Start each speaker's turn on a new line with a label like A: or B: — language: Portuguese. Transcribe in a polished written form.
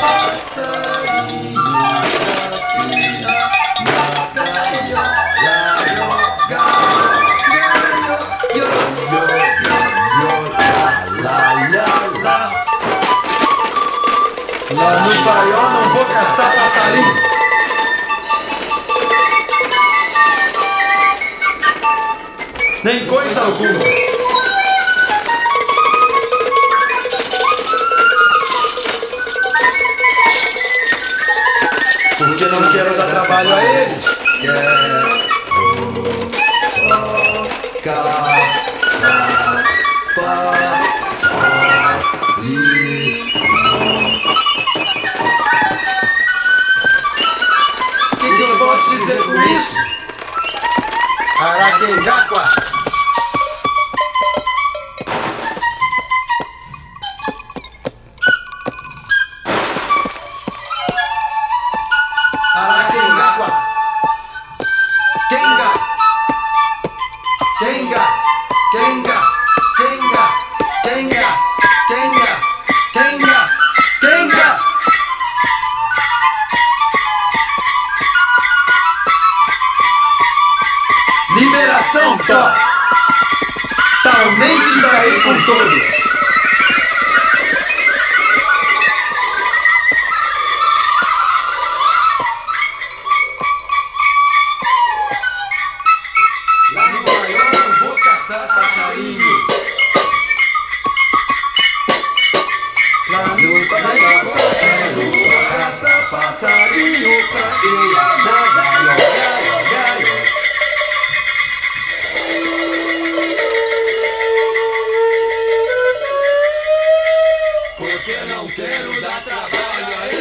A: Passarinho capia na gaiola, gaiola, yo, la, la, la. Lá no paiol não vou caçar passarinho. Nem coisa alguma. Porque não quero dar trabalho a eles. Quero só caçar passarinho. O que eu posso dizer por isso? Araquengáqua. Araquengáqua. Kenga. Kenga. Kenga. Kenga. Kenga. Kenga. Kenga. Kenga. Liberação top. Talmente distrair com todos. Lá no paiol não vou caçar passarinho. Lá no paiol só caçar passarinho. Praia na gaiola, gaiola, gaiola. Porque não quero dar trabalho a